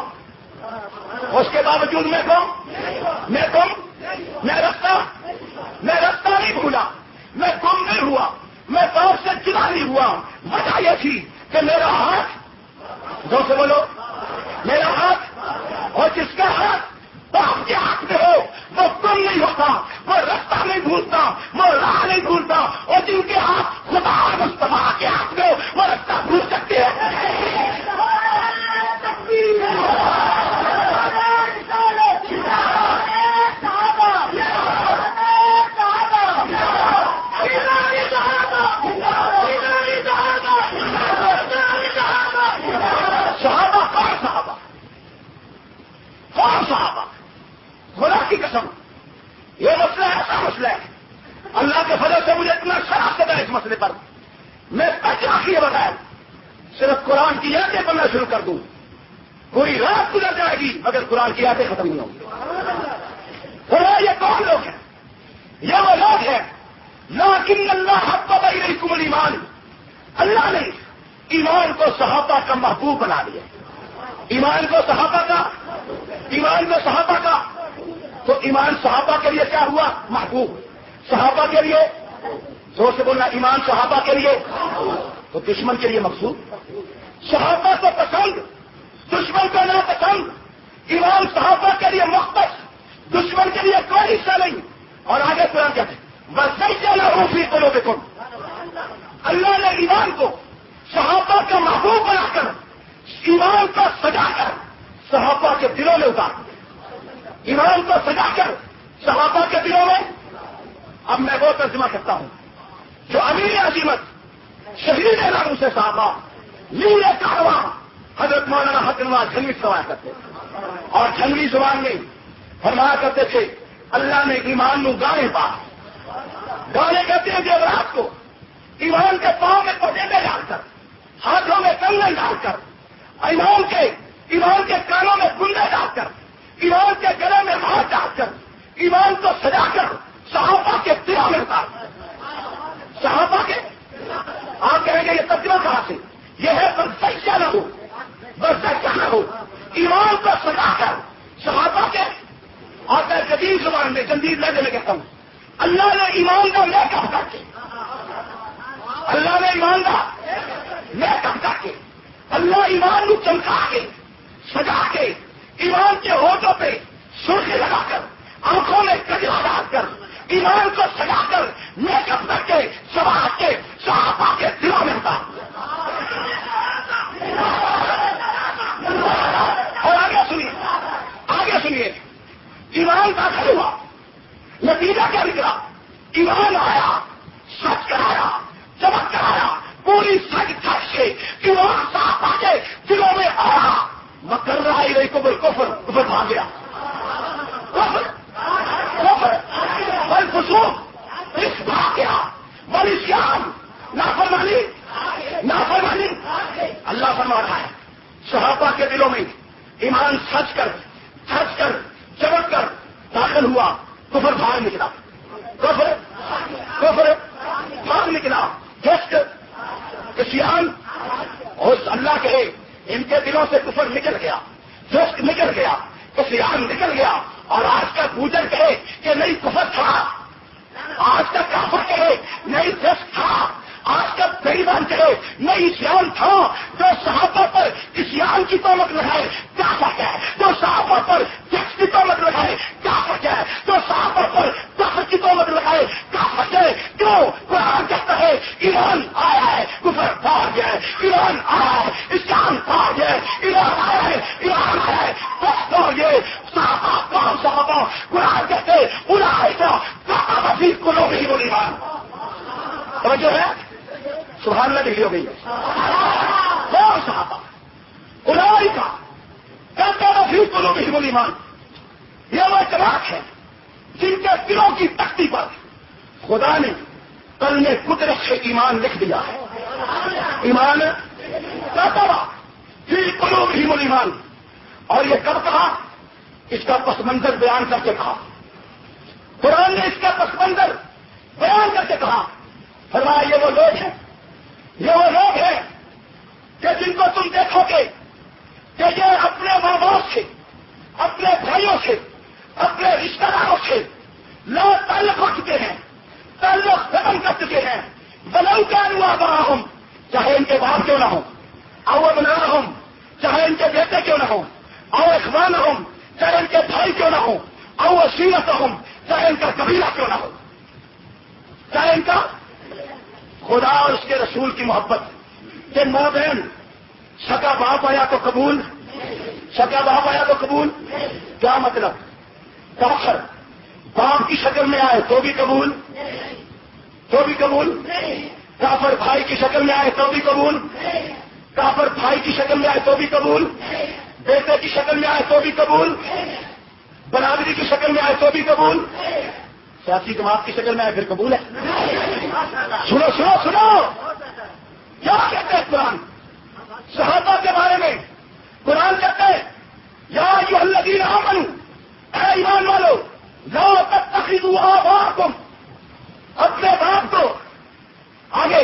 اس کے باوجود میں گم میں گم میں رستہ میں رستہ نہیں بھولا، میں گم نہیں ہوا، میں باپ سے جدا نہیں ہوا. وجہ یہ تھی کہ میرا ہاتھ، جو سے بولو، میرا ہاتھ اور جس کا ہاتھ باپ کے ہاتھ میں ہو وہ گم نہیں ہوتا، وہ رستہ نہیں بھولتا، وہ راہ نہیں بھولتا. اور جن کے ہاتھ خدا مصطفیٰ کے ہاتھ میں وہ رستہ بھول سکتے ہیں. صحابہ کون صحابہ کون صحابہ خدا کی قسم یہ مسئلہ ایسا مسئلہ ہے. اللہ کے فضل سے مجھے اتنا شرافت ہے اس مسئلے پر، میں پچاسی بتایا صرف قرآن کی آیتیں پڑھنا شروع کر دوں، پوری رات گزر جائے گی مگر قرآن کی آیتیں ختم نہیں ہوں گی. خدا یہ کون لوگ ہیں؟ یہ وہ لوگ ہیں لیکن اللہ حبب الیکم الایمان، اللہ نے ایمان کو صحابہ کا محبوب بنا دیا. ایمان کو صحابہ کا ایمان کو صحابہ کا تو ایمان صحابہ کے لیے کیا ہوا؟ محبوب. صحابہ کے لیے زور سے بولنا، ایمان صحابہ کے لیے تو دشمن کے لیے مقصود. صحابہ کو پسند، دشمن کو نہ پسند. ایمان صحابہ کے لیے مختص، دشمن کے لیے کوئی حصہ نہیں. اور آگے قرآن کہتے ہیں بس چلا روفی کرو دیکھو. اللہ نے ایمان کو صحابہ کا محبوب بنا کر، ایمان کو سجا کر صحابہ کے دلوں میں اتار دیا. ایمان کو سجا کر صحابہ کے دلوں میں. اب میں وہ ترجمہ کرتا ہوں جو امیر عظیمت شہید نام سے صحابہ نیل کارواں حضرت مولانا حسن نواز جھنگی سوایا کرتے اور جھنگی زبان میں فرمایا کرتے تھے اللہ نے ایمان نو گانے پا. گانے کہتے ہیں دیورات کو ایمان کے پاؤں میں پٹیلے ڈال کر، ہاتھوں میں کنگن ڈال کر، ایمان کے ایمان کے کانوں میں گندے ڈال کر، ایمان کے گلے میں ہاتھ ڈال کر، ایمان کو سجا کر صحابہ کے دلوں میں تھا. صحابہ کے آپ کہیں گے یہ تجربہ کہاں سے؟ یہ ہے برسیا نہ ہو برسیا نہ ہو ایمان کو سجا کر صحابہ کے آتا ہے جدید زبان میں جدید لہجے میں کہتا ہوں اللہ نے ایمان کا میک اپ کر کے اللہ نے ایمان کا میک اپ کر کے اللہ ایمان کو چمکا کے سجا کے ایمان کے ہونٹوں پہ سرخی لگا کر آنکھوں میں کجرا ڈال کر ایمان کو سجا کر میک اپ کر کے سوار کے صحابہ کے دلوں میں تھا. اور آگے سنیے آگے سنیے ایمان کا گھر ہوا نتیجہ کیا نکلا؟ ایمان آیا سچ کرایا چمک کرایا پوری سچ سچ سے ایمان صحابہ کے دلوں میں آیا. مکر رہا ہی رہی کو بھائی کفر کفر بھاگ گیا کفر کفر بل فسوق اس بھاگ گیا بل اسلام نافرمانی نافرمانی. اللہ فرما رہا ہے صحابہ کے دلوں میں ایمان سچ کر سچ کر چمک کر داخل ہوا کفر بھاگ نکلا کفر کفر بھاگ نکلا. جسٹ اسیان اور اللہ کہے ان کے دلوں سے کفر نکل گیا جسٹ نکل گیا اسیان نکل گیا. اور آج کا گوجر کہے کہ نہیں کفر تھا آج کا کافر کہے نہیں جسٹ تھا آج کا غریبان کہے نہیں اسیان تھا. جو صحابہ پر اسیان کی تہمت لگائے کیا فرق ہے؟ جو صحابہ پر جس کی تہمت لگائے کیا فرق ہے؟ جو صحابہ پر کفر کی تہمت لگائے کیا فرق ہے؟ کیوں قرآن کہتا ہے ایمان آیا ہے کفر بھاگ گیا ہے ایمان آیا ہے اسلام بھاگ گیا ہے ایمان آیا ہے ایمان آیا ہے بس ہو گئے صحابہ کام صحابہ قرآن کہتے اولئک کفر فی قلوبہم الایمان. توجہ ہے سبحان اللہ ڈگری ہو گئی کون صحابہ اولئک کفر فی قلوبہم الایمان. یہ وہ جماعت ہے جن کے دلوں کی تختی پر خدا نے کل نے قدرت سے ایمان لکھ دیا ہے. ایمان کفر فی قلوبہم الایمان. اور یہ کب کہا؟ اس کا پس منظر بیان کر کے کہا. قرآن نے اس کا پس منظر بیان کر کے کہا فرمایا یہ وہ لوگ ہیں یہ وہ لوگ ہیں کہ جن کو تم دیکھو گے کہ یہ اپنے ماں باپ سے اپنے بھائیوں سے اپنے رشتہ داروں سے لا تعلق ہو چکے ہیں تعلق ختم کر چکے ہیں. بلو کانوا آباءہم چاہے ان کے باپ کیوں نہ ہوں او ابناءہم چاہے ان کے بیٹے کیوں نہ ہوں او اخوانہم چاہے ان کے بھائی کیوں نہ ہوں او عشیرتہم چاہے ان کا قبیلہ کیوں نہ ہو چاہے ان کا خدا اور اس کے رسول کی محبت کہ ماں بہن سگا باپ آیا تو قبول سگا باپ آیا تو قبول. کیا مطلب؟ کافر باپ کی شکل میں آئے تو بھی قبول تو بھی قبول کافر بھائی کی شکل میں آئے تو بھی قبول کافر بھائی کی شکل میں آئے تو بھی قبول بیٹے کی شکل میں آئے تو بھی قبول برادری کی شکل میں آئے تو بھی قبول سیاسی جماعت کی شکل میں آئے پھر قبول ہے. سنو سنو سنو کیا کہتے ہیں قرآن صحابہ کے بارے میں؟ قرآن کہتے ہیں یا ایھا الذین آمنوا اے ایمان والو لا تتخذوا آباءکم اپنے باپ کو آگے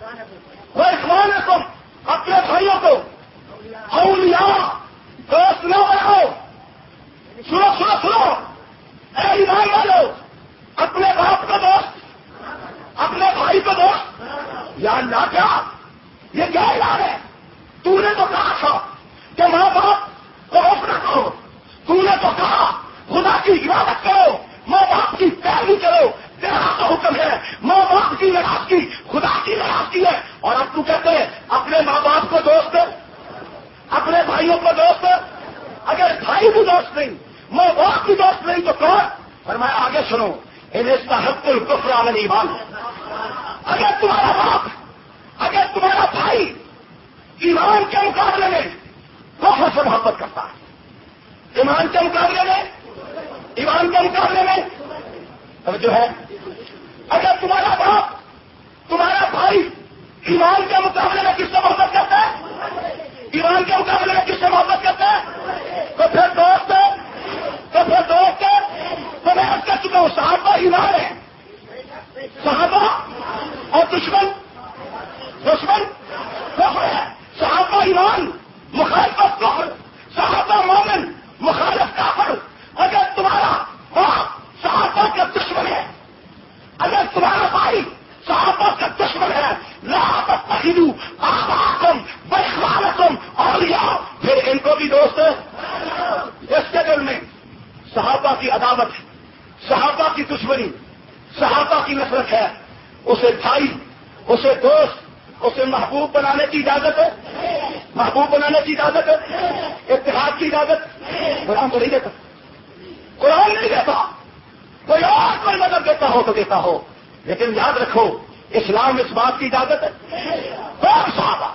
واخوانکم اپنے بھائیوں کو اولیاء دوست نہ بناؤ. سنو سنو سنو اے ایمان والو اپنے باپ کو دوست اپنے بھائی کو دوست یا اللہ کیا یہ کیا اعلان ہے؟ تو نے تو کہا تھا کہ ماں باپ کو خوف نہ کرو. تو نے تو کہا خدا کی عبادت کرو ماں باپ کی پیروی کرو. تیرا تو حکم ہے ماں باپ کی ناراضگی خدا کی ناراضگی ہے. اور اب تو کہتے ہیں اپنے ماں باپ کو دوست اپنے بھائیوں کو دوست. اگر بھائی بھی دوست نہیں ماں باپ بھی دوست نہیں تو کون؟ فرمایا آگے سنو ان استحق الکفر علی الایمان. اگر تمہارا باپ اگر تمہارا بھائی ایمان کے مقابلے میں کفر سے محبت کرتا ہے ایمان کے مقابلے میں ایمان کے مقابلے میں توجہ ہے اگر تمہارا باپ تمہارا بھائی ایمان کے مقابلے میں کس سے محبت کرتا ہے ایمان کے مقابلے میں کس سے محبت کرتا ہے تو پھر دوست تو پھر دوست تو میں عرض کر چکا ہوں صحابہ ایمان ہے دشمن دشمن کفر ہے، صحابہ ایمان مخالفت کفر، صحابہ مومن مخالف کافر۔ اگر تمہارا باپ صحابہ کا دشمن ہے، اگر تمہارا بھائی صحابہ کا دشمن ہے، لا تتخذوا آباءکم واخوانکم اولیاء، پھر ان کو بھی دوست اس کے دل میں صحابہ کی عداوت ہے، صحابہ کی دشمنی، صحابہ کی نفرت ہے، اسے بھائی، اسے دوست، اسے محبوب بنانے کی اجازت ہے؟ محبوب بنانے کی اجازت ہے؟ اتحاد کی اجازت قرآن تو نہیں دیتا، قرآن نہیں دیتا، کوئی اور کوئی مدد دیتا ہو تو دیتا ہو، لیکن یاد رکھو اسلام اس بات کی اجازت ہے؟ کون صحابہ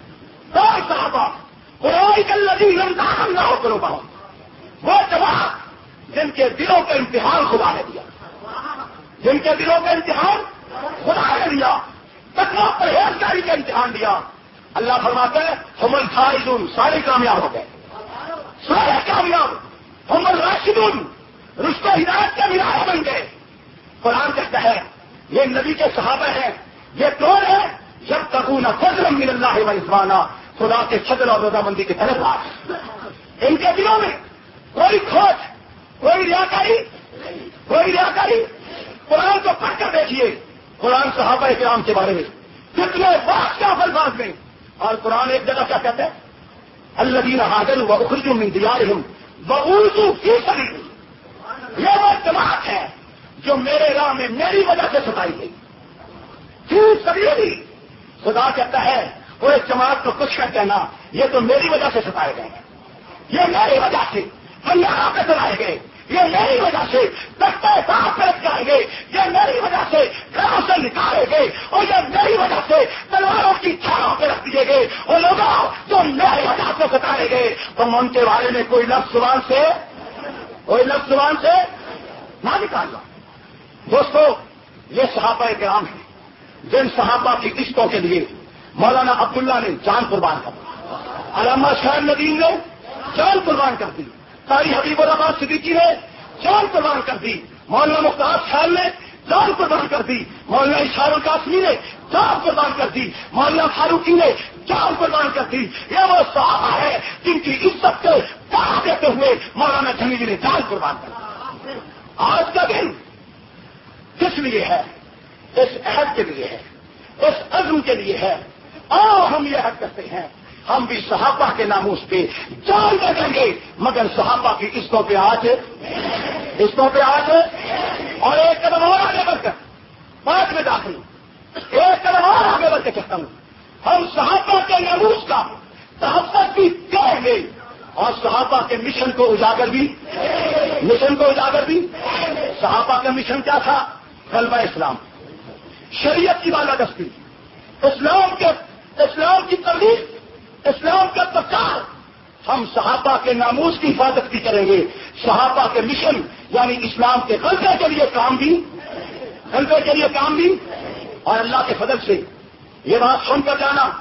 کون صحابہ اولئک الذین امتحن اللہ قلوبہم، وہ جماعت جن کے دلوں کا امتحان خدا نے دیا، جن کے دلوں کا امتحان خدا نے دیا، تقویٰ پرہیزگاری کا امتحان دیا۔ اللہ فرماتا ہے ہم الفائزون، سارے کامیاب ہو گئے، سارے کامیاب، ہم الراشدون، رشد و ہدایت کے مراح بن گئے۔ قرآن کہتا ہے یہ نبی کے صحابہ ہیں، یہ کون ہے؟ جب تکون فضلا من اللہ و رضوانا، خدا کے فضل اور رضامندی کی طرف آ، ان کے دلوں میں کوئی کھوٹ، کوئی ریاکاری، کوئی ریاکاری۔ قرآن کو پڑھ کر دیکھیے، قرآن صحابہ کرام کے بارے میں کتنے بادشاہ الفاظ میں، اور قرآن ایک جگہ کیا کہتے ہیں؟ الذین ہاجروا واخرجوا من دیارہم واوذوا فی سبیلی، یہ وہ جماعت ہے جو میرے راہ میں میری وجہ سے ستائی گئی، فی سبیلی۔ خدا کہتا ہے وہ اس جماعت کو کچھ کر کہنا، یہ تو میری وجہ سے ستائے گئے ہیں، یہ میری وجہ سے بنیاد پہ ستائے گئے، یہ میری وجہ سے تختہ صاف پہ رکھ جائیں گے، یہ میری وجہ سے گھروں سے نکالے گئے، اور یہ میری وجہ سے تلواروں کی چھاؤں پہ رکھ دیے گئے، اور لوگ جو میری وجہ سے ستائے گئے، تم ان کے بارے میں کوئی لفظ زبان سے کوئی لفظ زبان سے نہ نکالنا۔ دوستو یہ صحابہ کرام ہیں جن صحابہ کی قسطوں کے لیے مولانا عبداللہ نے جان قربان کر دی، علامہ شاہ ندیم نے جان قربان کر دی، قاری حبیب الرحمان صدیقی نے جان قربان کر دی، مولانا مختار خان نے جان قربان کر دی، مولانا اشار القاسمی نے جان قربان کر دی، مولانا فاروقی نے جان قربان کر دی۔ یہ وہ صحابہ ہے جن کی عزت کو پا دیتے ہوئے مولانا جمیلی نے جان قربان کر دی۔ آج کا دن کس لیے ہے؟ اس عہد کے لیے ہے، اس عزم کے لیے ہے، اور ہم یہ عہد کرتے ہیں ہم بھی صحابہ کے ناموس پہ جان دے دیں گے، مگر صحابہ کی قسطوں پہ آج قسطوں پہ آج اور ایک قدم اور آگے بڑھ کر بات میں داخل ہوں، ایک قدم اور آگے بڑھ کے کہتا ہوں ہم صحابہ کے ناموس کا تحفظ بھی کریں گے، اور صحابہ کے مشن کو اجاگر بھی مشن کو اجاگر بھی صحابہ کا مشن کیا تھا؟ غلبہ اسلام، شریعت کی بالادستی، اسلام کے اسلام کی تبلیغ، اسلام کا پرچار۔ ہم صحابہ کے ناموس کی حفاظت بھی کریں گے، صحابہ کے مشن یعنی اسلام کے غلبے کے لیے کام بھی غلبے کے لیے کام بھی اور اللہ کے فضل سے یہ بات سن کر جانا،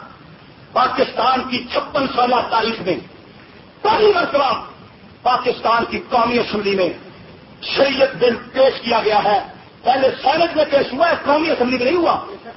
پاکستان کی چھپن سالہ تاریخ میں پہلی مرتبہ پاکستان کی قومی اسمبلی میں شریعت بل پیش کیا گیا ہے۔ پہلے سینٹ میں پیش ہوا ہے، قومی اسمبلی میں نہیں ہوا۔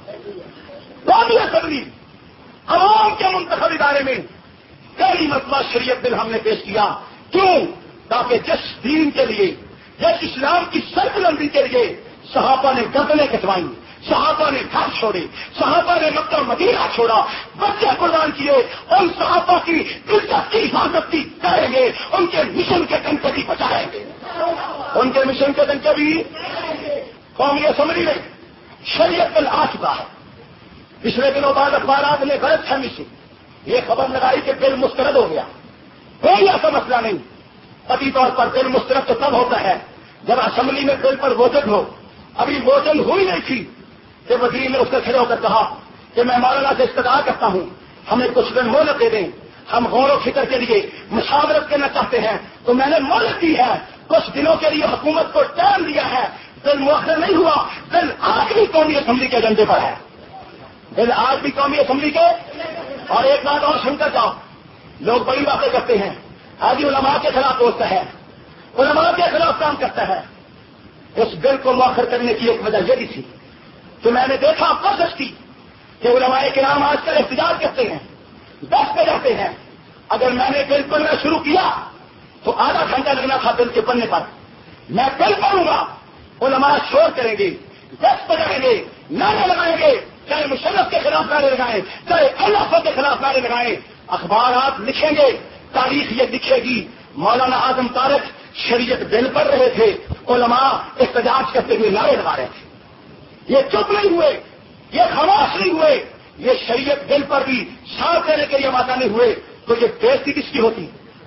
قومی اسمبلی عوام کے منتخب ادارے میں پہلی مرتبہ شریعت بل ہم نے پیش کیا، کیوں؟ تاکہ جس دین کے لیے، جس اسلام کی سربلندی کے لیے صحابہ نے گردنیں کٹوائیں، صحابہ نے گھر چھوڑے، صحابہ نے مکہ مدینہ چھوڑا، بچے قربان کیے، ان صحابہ کی عزت کی حفاظت کی کریں گے، ان کے مشن کے ڈنکے بھی بچائیں گے، ان کے مشن کے ڈنکے بھی۔ قومی اسمبلی میں شریعت بل آ چکا ہے۔ پچھلے دنوں بعد اخبارات نے غلط فہمی سے یہ خبر لگائی کہ بل مسترد ہو گیا، کوئی ایسا مسئلہ نہیں۔ قطعی طور پر بل مسترد تو تب ہوتا ہے جب اسمبلی میں بل پر ووٹنگ ہو، ابھی ووٹنگ ہوئی نہیں تھی کہ وزیر نے اس سے کھڑے ہو کر کہا کہ میں مولانا سے استدعا کرتا ہوں ہمیں کچھ دن مہلت دے دیں، ہم غور و فکر کے لیے مشاورت کرنا چاہتے ہیں، تو میں نے مہلت دی ہے، کچھ دنوں کے لیے حکومت کو ٹائم دیا ہے۔ بل مؤخر نہیں ہوا، بل آج بھی قومی اسمبلی کے ایجنڈے پر ہے، بل آج بھی قومی اسمبلی کے۔ اور ایک بات اور سن کر جاؤ، لوگ بڑی باتیں کرتے ہیں، آج علماء کے خلاف بولتا ہے، علماء کے خلاف کام کرتا ہے۔ اس بل کو مؤخر کرنے کی ایک وجہ یہ بھی تھی تو میں نے دیکھا کوشش کی کہ علماء کرام آج کل احتجاج کرتے ہیں، دس پہ جاتے ہیں. اگر میں نے بل پڑھنا شروع کیا تو آدھا گھنٹہ لگنا تھا بل کے پڑھنے پر. میں بل پڑھوں گا، علماء شور کریں گے، دس بجائیں گے، نعرے لگائیں گے، چاہے مشرف کے خلاف نعرے لگائیں، چاہے اللہ کے خلاف نعرے لگائیں. اخبارات لکھیں گے، تاریخ یہ لکھے گی مولانا اعظم طارق شریعت بل پڑھ رہے تھے، علماء احتجاج کرتے ہوئے نعرے لگا رہے تھے. یہ چپ نہیں ہوئے، یہ خاموش نہیں ہوئے، یہ شریعت بل پر بھی ساتھ دینے کے لیے وعدہ نہیں ہوئے. تو یہ بےزتی کس کی ہوتی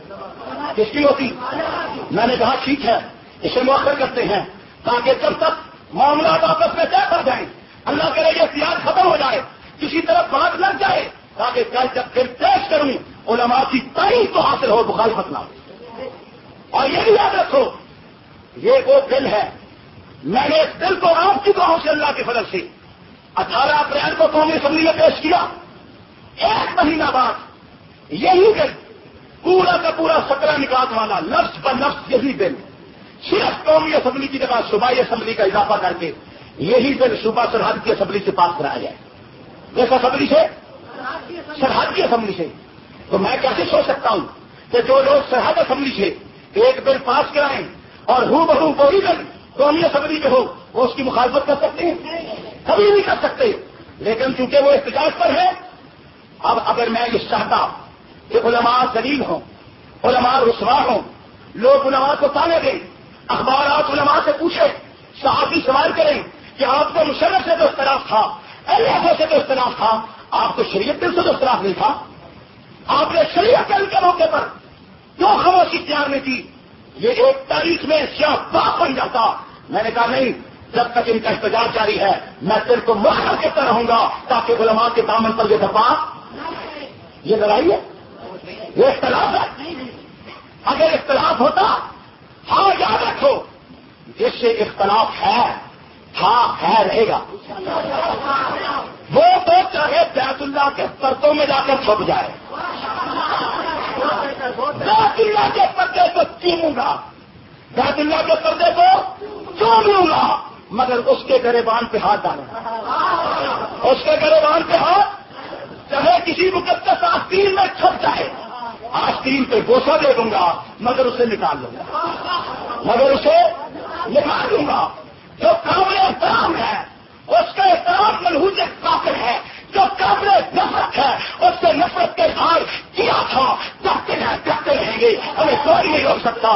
کس کی ہوتی میں نے کہا ٹھیک ہے، اسے مؤخر کرتے ہیں تاکہ جب تک معاملات آپس میں طے کر جائیں، اللہ کرے یہ اختیار ختم ہو جائے، کسی طرف بات لگ جائے، تاکہ کل جب پھر پیش کروں علماء کی تعریف تو حاصل ہو، مخالفت نہ ہو. اور یہ بھی یاد رکھو، یہ وہ بل ہے، میں نے اس بل کو آپ کی دعاؤں سے اللہ کے فضل سے اٹھارہ اپریل کو قومی اسمبلی میں پیش کیا. ایک مہینہ بعد یہی بل پورا کا پورا سترہ نکات والا لفظ پر لفظ یہی بل صرف قومی اسمبلی کی جگہ صوبائی اسمبلی کا اضافہ کر کے یہی بل صوبہ سرحد کی اسمبلی سے پاس کرایا جائے. اس اسمبلی سے سرحد کی اسمبلی سے. تو میں کیسے سوچ سکتا ہوں کہ جو لوگ سرحد اسمبلی سے ایک بل پاس کرائیں اور ہو بہو وہی بل قومی اسمبلی کے ہو، وہ اس کی مخالفت کر سکتے ہیں؟ کبھی نہیں کر سکتے. لیکن چونکہ وہ احتجاج پر ہے، اب اگر میں یہ چاہتا کہ علماء ذلیل ہوں، علماء رسوا ہوں، لوگ علماء کو تانے دیں، اخبارات علماء سے پوچھیں، صحافی سوال کریں کہ آپ کو مشرف سے تو اختلاف تھا، اللہ سے تو اختلاف تھا، آپ کو شریعت بل سے تو اختلاف نہیں تھا، آپ نے شریعت بل کے موقع پر کیوں خاموشی اختیار میں کی؟ یہ ایک تاریخ میں سیاہ باغ بن جاتا. میں نے کہا نہیں، جب تک ان کا احتجاج جاری ہے میں دل کو مؤخر کرتا رہوں گا تاکہ علماء کے دامن پر یہ دفاع. یہ لڑائی ہے، یہ اختلاف ہے. اگر اختلاف ہوتا، ہاں یاد رکھو، جس سے اختلاف ہے ہاں ہے رہے گا، وہ تو چاہے بیت اللہ کے پردوں میں جا کر چھپ جائے، بیت اللہ کے پردے کو چوموں گا، بیت اللہ کے پردے کو چوم لوں گا، مگر اس کے گریبان پہ ہاتھ ڈالوں، اس کے گریبان پہ ہاتھ، چاہے کسی مقدس آستین میں چھپ جائے، آستین پہ گوشہ دے دوں گا، مگر اسے نکال لوں گا، مگر اسے نکال دوں گا. جو قابل احترام ہے اس کا احترام منہوج کافر ہے، جو قابل نفرت ہے اس سے نفرت کے اظہار کیا تھا، کرتے ہیں کرتے رہیں گے، ہمیں کوئی نہیں روک سکتا.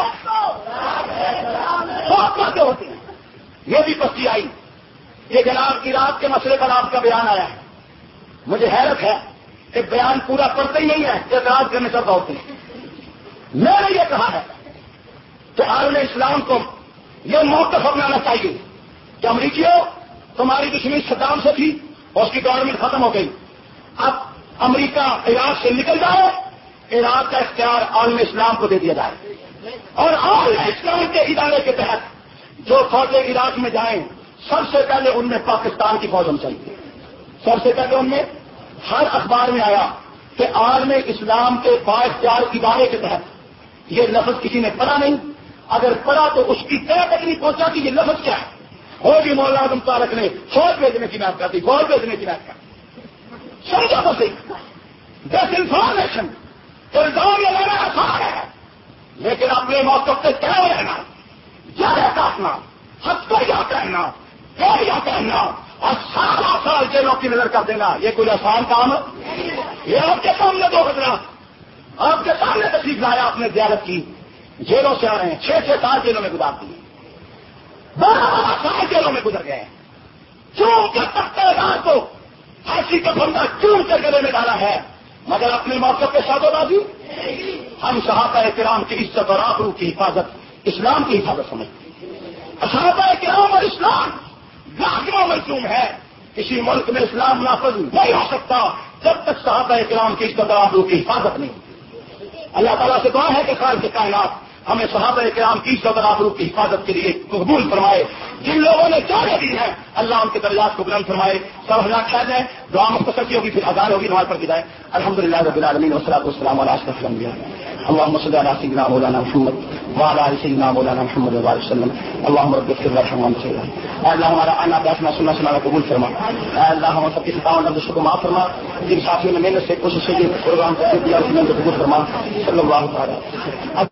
بہت باتیں ہوتی ہیں. یہ بھی پستی آئی کہ جناب کی رات کے مسئلے پر آپ کا بیان آیا ہے. مجھے حیرت ہے کہ بیان پورا پڑھتے ہی نہیں ہے، اعتراض کرنے سب ہوتے ہیں. میں نے یہ کہا ہے کہ عالم اسلام کو یہ موقف اپنانا چاہیے کہ امریکیوں تمہاری دشمنی صدام سے تھی اور اس کی گورنمنٹ ختم ہو گئی، اب امریکہ عراق سے نکل جائے، عراق کا اختیار عالم اسلام کو دے دیا جائے، اور عالم اسلام کے ادارے کے تحت جو فوجیں عراق میں جائیں سب سے پہلے ان میں پاکستان کی فوج ہونی چاہیے. سب سے پہلے ان میں ہر اخبار میں آیا کہ عالم اسلام کے بااختیار ادارے کے تحت، یہ لفظ کسی نے پڑھا نہیں، اگر پڑھا تو اس کی طے تک نہیں پہنچا کہ یہ لفظ کیا ہے. ہوگی مولانا اعظم طارق نے فوج بھیجنے کی بات کرتی، فوج بھیجنے کی بات کرتی، سمجھا تو صحیح. ڈس انفارمیشن الزام لگانا آسان ہے، لیکن اپنے موقف سے کیا رہنا، زیادہ کاٹنا، حق کو یا کہنا، یا کہنا اور سارا سال جیلوں کی نظر کر دینا، یہ کوئی آسان کام ہے؟ یہ آپ کے سامنے دو حضرات آپ کے سامنے تشریف لایا، آپ نے زیارت کی، جیلوں سے آ رہے ہیں، چھ چھ سال جیلوں میں گزار دیے، بارہ بارہ سال جیلوں میں گزر گئے ہیں. چون کر تختے رات کو پھانسی کا بندہ چون کر گلے میں ڈالا ہے، مگر اپنے موقع پہ سادو بازی. ہم صحابہ کرام کی عزت اور آبرو کی حفاظت اسلام کی حفاظت سمجھتے ہیں. صحابہ کرام اور اسلام لاکھوں ملزوم ہے. کسی ملک میں اسلام نافذ نہیں ہو سکتا جب تک صحابہ کرام کی عزت اور آبرو کی حفاظت نہیں. اللہ تعالیٰ سے دعا ہے کہ خالق کائنات ہمیں صحابہ کرام کی عزت اور آبرو کی حفاظت کے لیے قبول فرمائے. جن لوگوں نے جانیں دی ہیں اللہ ان کے درجات کو بلند فرمائے. سب ہزار خیر جائیں، دعا مختصر کی ہوگی، پھر اذان ہوگی، نماز پڑھ کے جائے. الحمدللہ رب العالمین والصلاۃ والسلام علی اشرف الانبیاء اللہم صل علی سیدنا مولانا محمد وعلى آل سيدنا مولانا محمد صلی اللہ علیہ وسلم. اللهم رب اغفر وارحم وانت خير. اے اللہ ہمارا آنا بیٹھنا سننا سنانا قبول فرما. اے اللہ ہم سب کی خطاؤں اور دوشوں کو معاف فرما. جن ساتھیوں نے محنت سے کوشش سے یہ پروگرام کو دیا اس میں قبول فرما. صلی اللہ تعالی.